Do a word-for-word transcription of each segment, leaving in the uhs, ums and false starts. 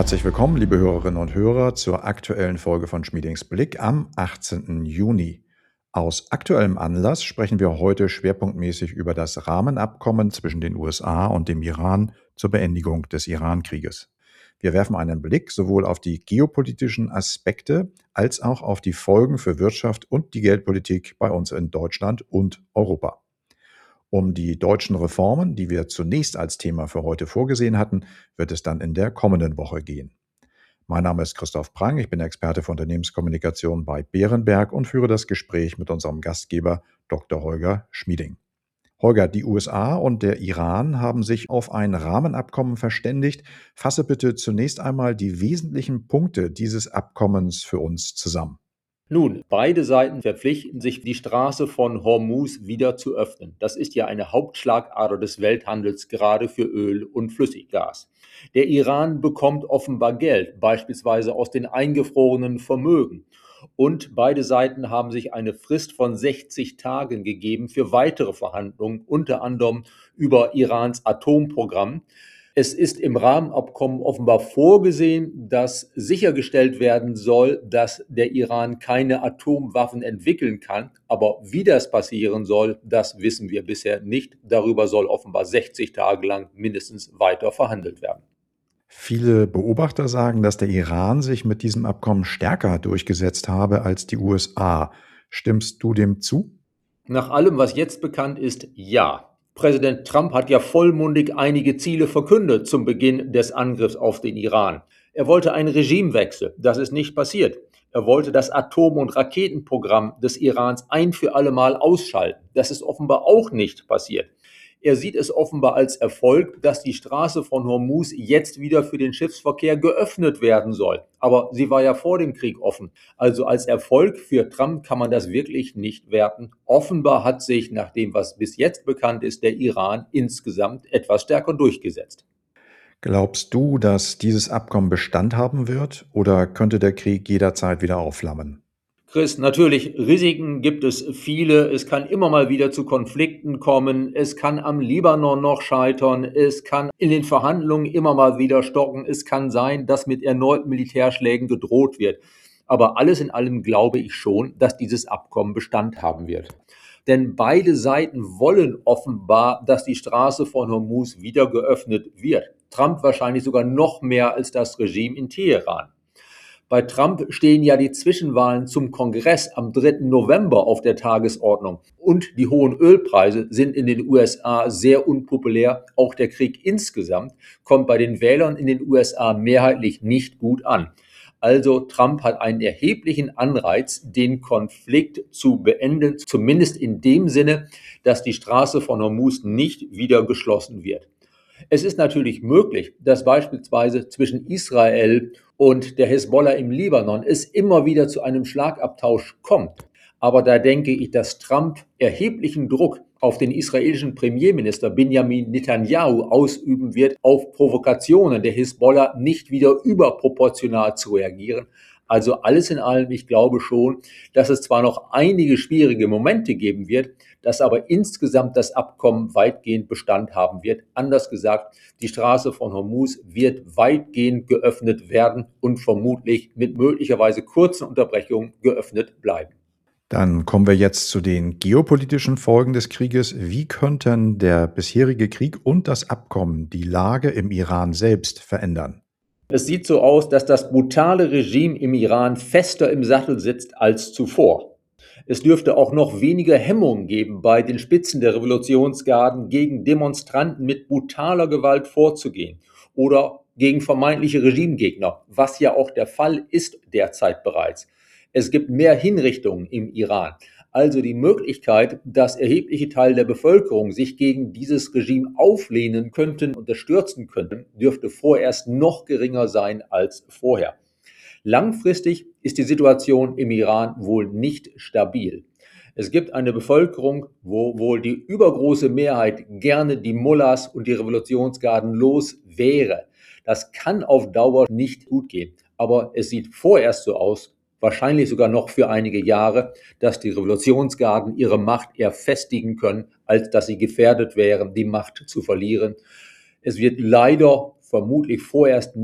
Herzlich willkommen, liebe Hörerinnen und Hörer, zur aktuellen Folge von Schmiedings Blick am achtzehnten Juni. Aus aktuellem Anlass sprechen wir heute schwerpunktmäßig über das Rahmenabkommen zwischen den U S A und dem Iran zur Beendigung des Iran-Krieges. Wir werfen einen Blick sowohl auf die geopolitischen Aspekte als auch auf die Folgen für Wirtschaft und die Geldpolitik bei uns in Deutschland und Europa. Um die deutschen Reformen, die wir zunächst als Thema für heute vorgesehen hatten, wird es dann in der kommenden Woche gehen. Mein Name ist Christoph Prang, ich bin Experte für Unternehmenskommunikation bei Berenberg und führe das Gespräch mit unserem Gastgeber Doktor Holger Schmieding. Holger, die U S A und der Iran haben sich auf ein Rahmenabkommen verständigt. Fasse bitte zunächst einmal die wesentlichen Punkte dieses Abkommens für uns zusammen. Nun, beide Seiten verpflichten sich, die Straße von Hormuz wieder zu öffnen. Das ist ja eine Hauptschlagader des Welthandels, gerade für Öl und Flüssiggas. Der Iran bekommt offenbar Geld, beispielsweise aus den eingefrorenen Vermögen. Und beide Seiten haben sich eine Frist von sechzig Tagen gegeben für weitere Verhandlungen, unter anderem über Irans Atomprogramm. Es ist im Rahmenabkommen offenbar vorgesehen, dass sichergestellt werden soll, dass der Iran keine Atomwaffen entwickeln kann. Aber wie das passieren soll, das wissen wir bisher nicht. Darüber soll offenbar sechzig Tage lang mindestens weiter verhandelt werden. Viele Beobachter sagen, dass der Iran sich mit diesem Abkommen stärker durchgesetzt habe als die U S A. Stimmst du dem zu? Nach allem, was jetzt bekannt ist, ja. Präsident Trump hat ja vollmundig einige Ziele verkündet zum Beginn des Angriffs auf den Iran. Er wollte einen Regimewechsel. Das ist nicht passiert. Er wollte das Atom- und Raketenprogramm des Irans ein für alle Mal ausschalten. Das ist offenbar auch nicht passiert. Er sieht es offenbar als Erfolg, dass die Straße von Hormuz jetzt wieder für den Schiffsverkehr geöffnet werden soll. Aber sie war ja vor dem Krieg offen. Also als Erfolg für Trump kann man das wirklich nicht werten. Offenbar hat sich, nach dem, was bis jetzt bekannt ist, der Iran insgesamt etwas stärker durchgesetzt. Glaubst du, dass dieses Abkommen Bestand haben wird oder könnte der Krieg jederzeit wieder aufflammen? Chris, natürlich, Risiken gibt es viele. Es kann immer mal wieder zu Konflikten kommen. Es kann am Libanon noch scheitern. Es kann in den Verhandlungen immer mal wieder stocken. Es kann sein, dass mit erneuten Militärschlägen gedroht wird. Aber alles in allem glaube ich schon, dass dieses Abkommen Bestand haben wird. Denn beide Seiten wollen offenbar, dass die Straße von Hormuz wieder geöffnet wird. Trump wahrscheinlich sogar noch mehr als das Regime in Teheran. Bei Trump stehen ja die Zwischenwahlen zum Kongress am dritten November auf der Tagesordnung. Und die hohen Ölpreise sind in den U S A sehr unpopulär. Auch der Krieg insgesamt kommt bei den Wählern in den U S A mehrheitlich nicht gut an. Also Trump hat einen erheblichen Anreiz, den Konflikt zu beenden, zumindest in dem Sinne, dass die Straße von Hormuz nicht wieder geschlossen wird. Es ist natürlich möglich, dass beispielsweise zwischen Israel und der Hisbollah im Libanon es immer wieder zu einem Schlagabtausch kommt. Aber da denke ich, dass Trump erheblichen Druck auf den israelischen Premierminister Benjamin Netanyahu ausüben wird, auf Provokationen der Hisbollah nicht wieder überproportional zu reagieren. Also alles in allem, ich glaube schon, dass es zwar noch einige schwierige Momente geben wird, dass aber insgesamt das Abkommen weitgehend Bestand haben wird. Anders gesagt, die Straße von Hormuz wird weitgehend geöffnet werden und vermutlich mit möglicherweise kurzen Unterbrechungen geöffnet bleiben. Dann kommen wir jetzt zu den geopolitischen Folgen des Krieges. Wie könnten der bisherige Krieg und das Abkommen die Lage im Iran selbst verändern? Es sieht so aus, dass das brutale Regime im Iran fester im Sattel sitzt als zuvor. Es dürfte auch noch weniger Hemmungen geben, bei den Spitzen der Revolutionsgarden gegen Demonstranten mit brutaler Gewalt vorzugehen oder gegen vermeintliche Regimegegner, was ja auch der Fall ist derzeit bereits. Es gibt mehr Hinrichtungen im Iran. Also die Möglichkeit, dass erhebliche Teile der Bevölkerung sich gegen dieses Regime auflehnen könnten, unterstützen könnten, dürfte vorerst noch geringer sein als vorher. Langfristig ist die Situation im Iran wohl nicht stabil. Es gibt eine Bevölkerung, wo wohl die übergroße Mehrheit gerne die Mullahs und die Revolutionsgarden los wäre. Das kann auf Dauer nicht gut gehen. Aber es sieht vorerst so aus, wahrscheinlich sogar noch für einige Jahre, dass die Revolutionsgarden ihre Macht eher festigen können, als dass sie gefährdet wären, die Macht zu verlieren. Es wird leider vermutlich vorerst nicht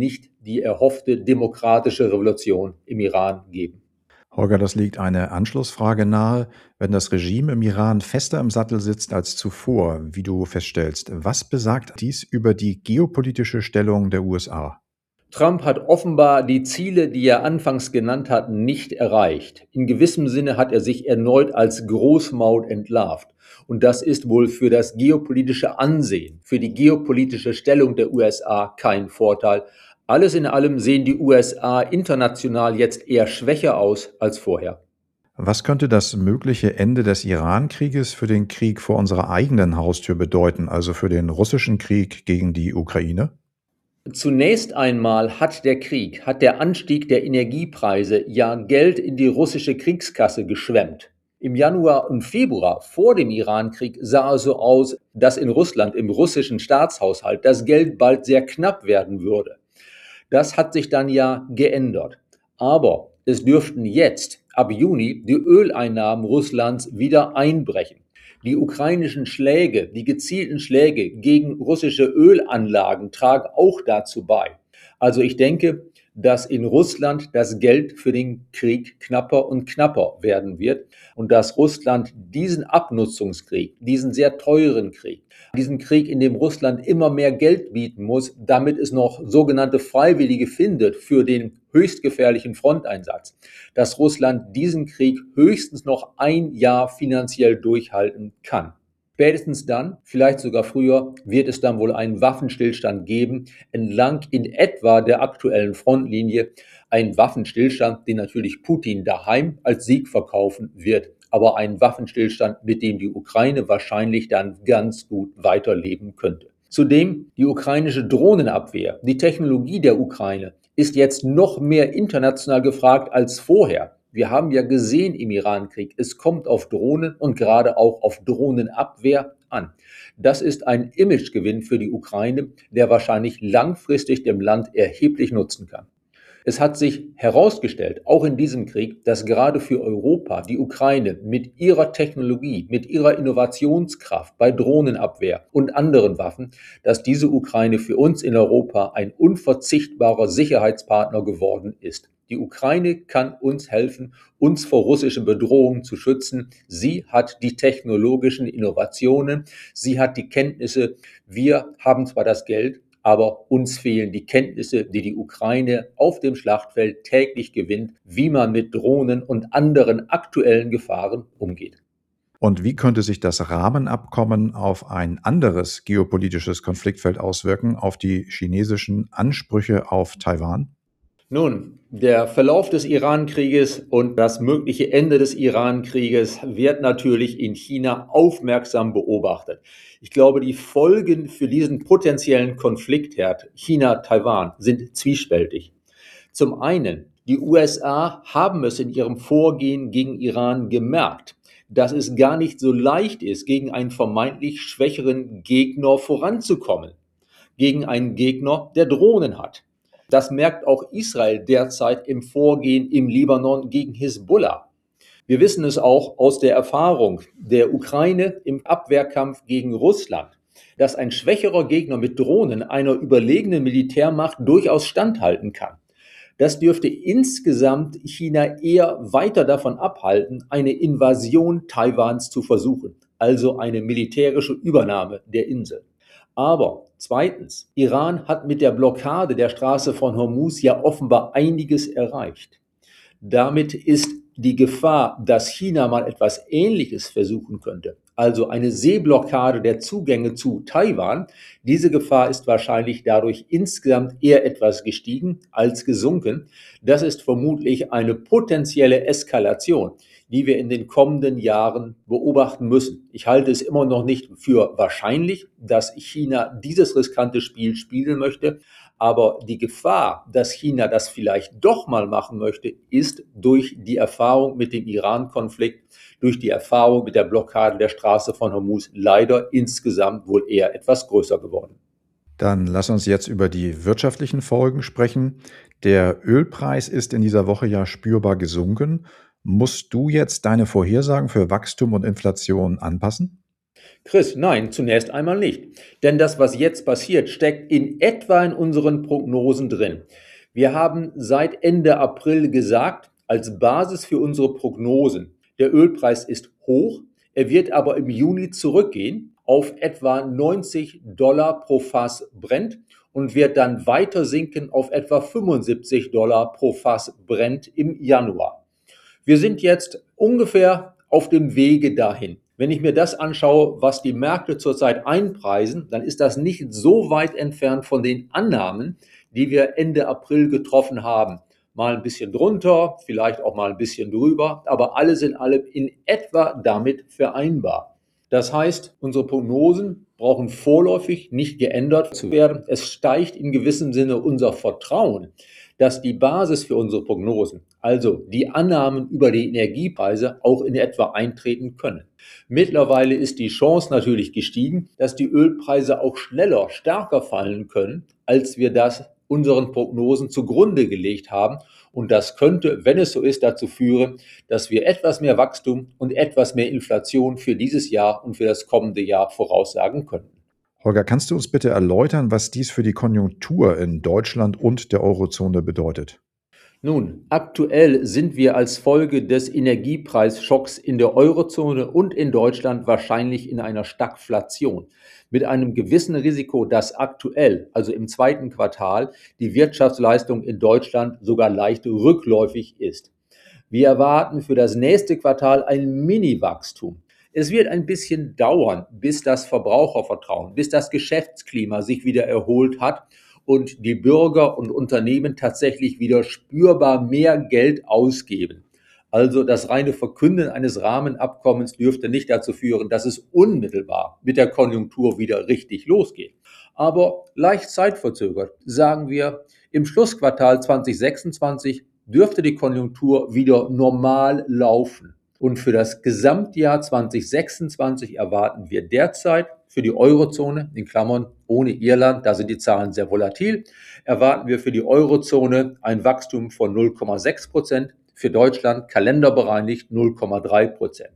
die erhoffte demokratische Revolution im Iran geben. Holger, das liegt eine Anschlussfrage nahe. Wenn das Regime im Iran fester im Sattel sitzt als zuvor, wie du feststellst, was besagt dies über die geopolitische Stellung der U S A? Trump hat offenbar die Ziele, die er anfangs genannt hat, nicht erreicht. In gewissem Sinne hat er sich erneut als Großmaut entlarvt. Und das ist wohl für das geopolitische Ansehen, für die geopolitische Stellung der U S A kein Vorteil. Alles in allem sehen die U S A international jetzt eher schwächer aus als vorher. Was könnte das mögliche Ende des Iran-Krieges für den Krieg vor unserer eigenen Haustür bedeuten, also für den russischen Krieg gegen die Ukraine? Zunächst einmal hat der Krieg, hat der Anstieg der Energiepreise ja Geld in die russische Kriegskasse geschwemmt. Im Januar und Februar vor dem Irankrieg sah es so aus, dass in Russland, im russischen Staatshaushalt, das Geld bald sehr knapp werden würde. Das hat sich dann ja geändert. Aber es dürften jetzt, ab Juni, die Öleinnahmen Russlands wieder einbrechen. Die ukrainischen Schläge, die gezielten Schläge gegen russische Ölanlagen tragen auch dazu bei. Also ich denke, dass in Russland das Geld für den Krieg knapper und knapper werden wird und dass Russland diesen Abnutzungskrieg, diesen sehr teuren Krieg, diesen Krieg, in dem Russland immer mehr Geld bieten muss, damit es noch sogenannte Freiwillige findet für den höchst gefährlichen Fronteinsatz, dass Russland diesen Krieg höchstens noch ein Jahr finanziell durchhalten kann. Spätestens dann, vielleicht sogar früher, wird es dann wohl einen Waffenstillstand geben, entlang in etwa der aktuellen Frontlinie. Ein Waffenstillstand, den natürlich Putin daheim als Sieg verkaufen wird, aber ein Waffenstillstand, mit dem die Ukraine wahrscheinlich dann ganz gut weiterleben könnte. Zudem die ukrainische Drohnenabwehr, die Technologie der Ukraine, ist jetzt noch mehr international gefragt als vorher. Wir haben ja gesehen im Irankrieg, es kommt auf Drohnen und gerade auch auf Drohnenabwehr an. Das ist ein Imagegewinn für die Ukraine, der wahrscheinlich langfristig dem Land erheblich nutzen kann. Es hat sich herausgestellt, auch in diesem Krieg, dass gerade für Europa die Ukraine mit ihrer Technologie, mit ihrer Innovationskraft bei Drohnenabwehr und anderen Waffen, dass diese Ukraine für uns in Europa ein unverzichtbarer Sicherheitspartner geworden ist. Die Ukraine kann uns helfen, uns vor russischen Bedrohungen zu schützen. Sie hat die technologischen Innovationen, sie hat die Kenntnisse. Wir haben zwar das Geld, aber uns fehlen die Kenntnisse, die die Ukraine auf dem Schlachtfeld täglich gewinnt, wie man mit Drohnen und anderen aktuellen Gefahren umgeht. Und wie könnte sich das Rahmenabkommen auf ein anderes geopolitisches Konfliktfeld auswirken, auf die chinesischen Ansprüche auf Taiwan? Nun, der Verlauf des Irankrieges und das mögliche Ende des Irankrieges wird natürlich in China aufmerksam beobachtet. Ich glaube, die Folgen für diesen potenziellen Konfliktherd China-Taiwan sind zwiespältig. Zum einen, die U S A haben es in ihrem Vorgehen gegen Iran gemerkt, dass es gar nicht so leicht ist, gegen einen vermeintlich schwächeren Gegner voranzukommen. Gegen einen Gegner, der Drohnen hat. Das merkt auch Israel derzeit im Vorgehen im Libanon gegen Hisbollah. Wir wissen es auch aus der Erfahrung der Ukraine im Abwehrkampf gegen Russland, dass ein schwächerer Gegner mit Drohnen einer überlegenen Militärmacht durchaus standhalten kann. Das dürfte insgesamt China eher weiter davon abhalten, eine Invasion Taiwans zu versuchen, also eine militärische Übernahme der Insel. Aber zweitens, Iran hat mit der Blockade der Straße von Hormuz ja offenbar einiges erreicht. Damit ist die Gefahr, dass China mal etwas Ähnliches versuchen könnte, also eine Seeblockade der Zugänge zu Taiwan, diese Gefahr ist wahrscheinlich dadurch insgesamt eher etwas gestiegen als gesunken. Das ist vermutlich eine potenzielle Eskalation, die wir in den kommenden Jahren beobachten müssen. Ich halte es immer noch nicht für wahrscheinlich, dass China dieses riskante Spiel spielen möchte, aber die Gefahr, dass China das vielleicht doch mal machen möchte, ist durch die Erfahrung mit dem Iran-Konflikt, durch die Erfahrung mit der Blockade der Straße von Hormuz leider insgesamt wohl eher etwas größer geworden. Dann lass uns jetzt über die wirtschaftlichen Folgen sprechen. Der Ölpreis ist in dieser Woche ja spürbar gesunken. Musst du jetzt deine Vorhersagen für Wachstum und Inflation anpassen? Chris, nein, zunächst einmal nicht. Denn das, was jetzt passiert, steckt in etwa in unseren Prognosen drin. Wir haben seit Ende April gesagt, als Basis für unsere Prognosen, der Ölpreis ist hoch, er wird aber im Juni zurückgehen auf etwa neunzig Dollar pro Fass Brent und wird dann weiter sinken auf etwa fünfundsiebzig Dollar pro Fass Brent im Januar. Wir sind jetzt ungefähr auf dem Wege dahin. Wenn ich mir das anschaue, was die Märkte zurzeit einpreisen, dann ist das nicht so weit entfernt von den Annahmen, die wir Ende April getroffen haben. Mal ein bisschen drunter, vielleicht auch mal ein bisschen drüber, aber alles in allem in etwa damit vereinbar. Das heißt, unsere Prognosen brauchen vorläufig nicht geändert zu werden. Es steigt in gewissem Sinne unser Vertrauen, dass die Basis für unsere Prognosen, also die Annahmen über die Energiepreise, auch in etwa eintreten können. Mittlerweile ist die Chance natürlich gestiegen, dass die Ölpreise auch schneller, stärker fallen können, als wir das unseren Prognosen zugrunde gelegt haben. Und das könnte, wenn es so ist, dazu führen, dass wir etwas mehr Wachstum und etwas mehr Inflation für dieses Jahr und für das kommende Jahr voraussagen können. Holger, kannst du uns bitte erläutern, was dies für die Konjunktur in Deutschland und der Eurozone bedeutet? Nun, aktuell sind wir als Folge des Energiepreisschocks in der Eurozone und in Deutschland wahrscheinlich in einer Stagflation mit einem gewissen Risiko, dass aktuell, also im zweiten Quartal, die Wirtschaftsleistung in Deutschland sogar leicht rückläufig ist. Wir erwarten für das nächste Quartal ein Mini-Wachstum. Es wird ein bisschen dauern, bis das Verbrauchervertrauen, bis das Geschäftsklima sich wieder erholt hat und die Bürger und Unternehmen tatsächlich wieder spürbar mehr Geld ausgeben. Also das reine Verkünden eines Rahmenabkommens dürfte nicht dazu führen, dass es unmittelbar mit der Konjunktur wieder richtig losgeht. Aber leicht zeitverzögert, sagen wir, im Schlussquartal zwanzig sechsundzwanzig dürfte die Konjunktur wieder normal laufen. Und für das Gesamtjahr zwanzig sechsundzwanzig erwarten wir derzeit für die Eurozone, in Klammern ohne Irland, da sind die Zahlen sehr volatil, erwarten wir für die Eurozone ein Wachstum von null Komma sechs Prozent, für Deutschland kalenderbereinigt null Komma drei Prozent.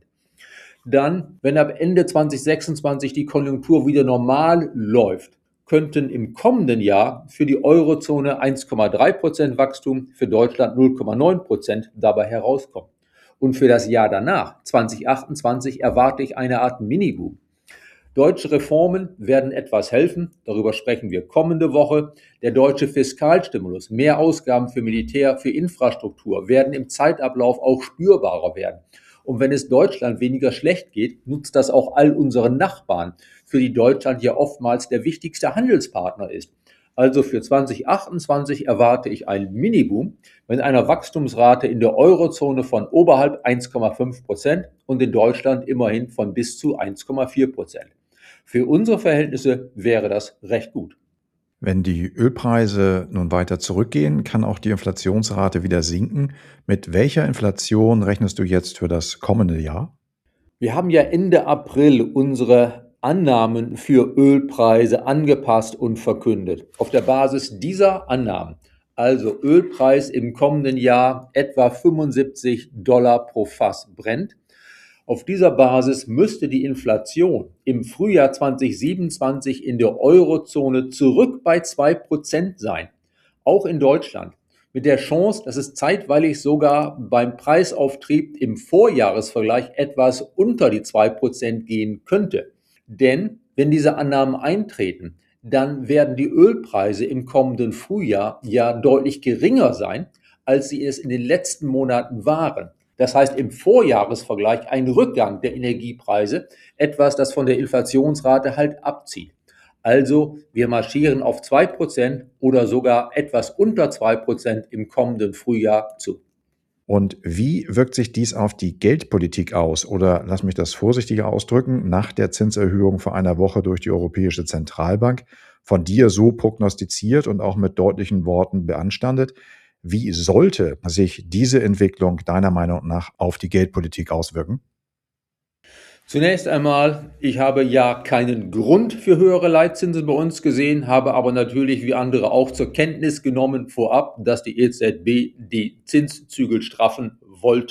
Dann, wenn ab Ende zwanzig sechsundzwanzig die Konjunktur wieder normal läuft, könnten im kommenden Jahr für die Eurozone eins Komma drei Prozent Wachstum, für Deutschland null Komma neun Prozent dabei herauskommen. Und für das Jahr danach, zwanzig achtundzwanzig, erwarte ich eine Art Mini-Boom. Deutsche Reformen werden etwas helfen, darüber sprechen wir kommende Woche. Der deutsche Fiskalstimulus, mehr Ausgaben für Militär, für Infrastruktur werden im Zeitablauf auch spürbarer werden. Und wenn es Deutschland weniger schlecht geht, nutzt das auch all unseren Nachbarn, für die Deutschland ja oftmals der wichtigste Handelspartner ist. Also für zwanzig achtundzwanzig erwarte ich einen Mini-Boom mit einer Wachstumsrate in der Eurozone von oberhalb eins Komma fünf Prozent und in Deutschland immerhin von bis zu eins Komma vier Prozent. Für unsere Verhältnisse wäre das recht gut. Wenn die Ölpreise nun weiter zurückgehen, kann auch die Inflationsrate wieder sinken. Mit welcher Inflation rechnest du jetzt für das kommende Jahr? Wir haben ja Ende April unsere Annahmen für Ölpreise angepasst und verkündet. Auf der Basis dieser Annahmen, also Ölpreis im kommenden Jahr etwa fünfundsiebzig Dollar pro Fass Brent, auf dieser Basis müsste die Inflation im Frühjahr zwanzig siebenundzwanzig in der Eurozone zurück bei zwei Prozent sein, auch in Deutschland, mit der Chance, dass es zeitweilig sogar beim Preisauftrieb im Vorjahresvergleich etwas unter die zwei Prozent gehen könnte. Denn wenn diese Annahmen eintreten, dann werden die Ölpreise im kommenden Frühjahr ja deutlich geringer sein, als sie es in den letzten Monaten waren. Das heißt im Vorjahresvergleich ein Rückgang der Energiepreise, etwas, das von der Inflationsrate halt abzieht. Also wir marschieren auf zwei Prozent oder sogar etwas unter zwei Prozent im kommenden Frühjahr zu. Und wie wirkt sich dies auf die Geldpolitik aus? Oder lass mich das vorsichtiger ausdrücken, nach der Zinserhöhung vor einer Woche durch die Europäische Zentralbank, von dir so prognostiziert und auch mit deutlichen Worten beanstandet. Wie sollte sich diese Entwicklung deiner Meinung nach auf die Geldpolitik auswirken? Zunächst einmal, ich habe ja keinen Grund für höhere Leitzinsen bei uns gesehen, habe aber natürlich wie andere auch zur Kenntnis genommen vorab, dass die E Z B die Zinszügel straffen wollte.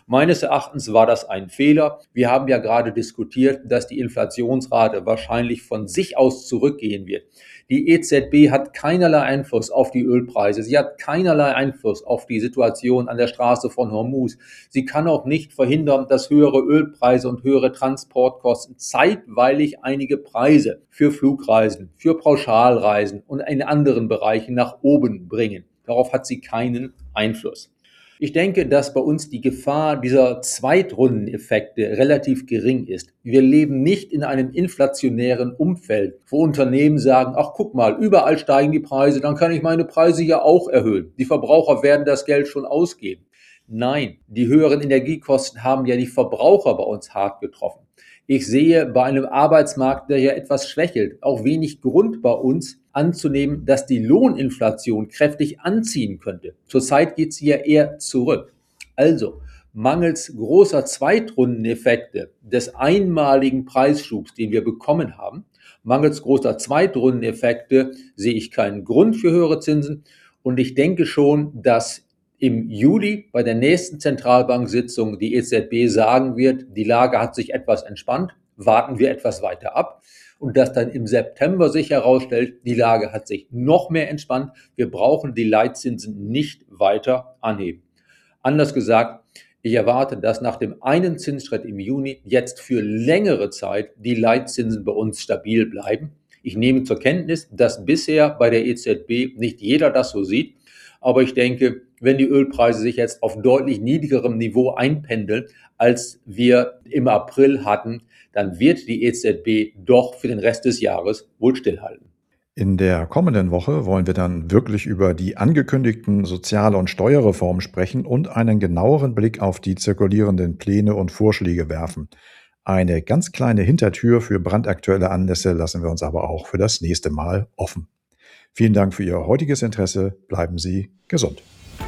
Meines Erachtens war das ein Fehler. Wir haben ja gerade diskutiert, dass die Inflationsrate wahrscheinlich von sich aus zurückgehen wird. Die E Z B hat keinerlei Einfluss auf die Ölpreise. Sie hat keinerlei Einfluss auf die Situation an der Straße von Hormuz. Sie kann auch nicht verhindern, dass höhere Ölpreise und höhere Transportkosten zeitweilig einige Preise für Flugreisen, für Pauschalreisen und in anderen Bereichen nach oben bringen. Darauf hat sie keinen Einfluss. Ich denke, dass bei uns die Gefahr dieser Zweitrundeneffekte relativ gering ist. Wir leben nicht in einem inflationären Umfeld, wo Unternehmen sagen, ach guck mal, überall steigen die Preise, dann kann ich meine Preise ja auch erhöhen. Die Verbraucher werden das Geld schon ausgeben. Nein, die höheren Energiekosten haben ja die Verbraucher bei uns hart getroffen. Ich sehe bei einem Arbeitsmarkt, der ja etwas schwächelt, auch wenig Grund bei uns anzunehmen, dass die Lohninflation kräftig anziehen könnte. Zurzeit geht sie ja eher zurück. Also, mangels großer Zweitrundeneffekte des einmaligen Preisschubs, den wir bekommen haben, mangels großer Zweitrundeneffekte sehe ich keinen Grund für höhere Zinsen. Und ich denke schon, dass im Juli bei der nächsten Zentralbanksitzung die E Z B sagen wird, die Lage hat sich etwas entspannt, warten wir etwas weiter ab. Und dass dann im September sich herausstellt, die Lage hat sich noch mehr entspannt, wir brauchen die Leitzinsen nicht weiter anheben. Anders gesagt, ich erwarte, dass nach dem einen Zinsschritt im Juni jetzt für längere Zeit die Leitzinsen bei uns stabil bleiben. Ich nehme zur Kenntnis, dass bisher bei der E Z B nicht jeder das so sieht. Aber ich denke, wenn die Ölpreise sich jetzt auf deutlich niedrigerem Niveau einpendeln, als wir im April hatten, dann wird die E Z B doch für den Rest des Jahres wohl stillhalten. In der kommenden Woche wollen wir dann wirklich über die angekündigten Sozial- und Steuerreformen sprechen und einen genaueren Blick auf die zirkulierenden Pläne und Vorschläge werfen. Eine ganz kleine Hintertür für brandaktuelle Anlässe lassen wir uns aber auch für das nächste Mal offen. Vielen Dank für Ihr heutiges Interesse. Bleiben Sie gesund.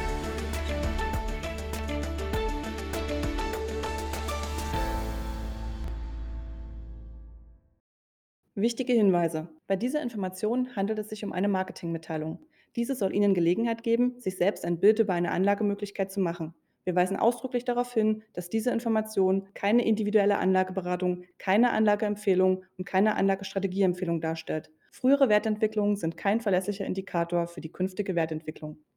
Wichtige Hinweise. Bei dieser Information handelt es sich um eine Marketingmitteilung. Diese soll Ihnen Gelegenheit geben, sich selbst ein Bild über eine Anlagemöglichkeit zu machen. Wir weisen ausdrücklich darauf hin, dass diese Information keine individuelle Anlageberatung, keine Anlageempfehlung und keine Anlagestrategieempfehlung darstellt. Frühere Wertentwicklungen sind kein verlässlicher Indikator für die künftige Wertentwicklung.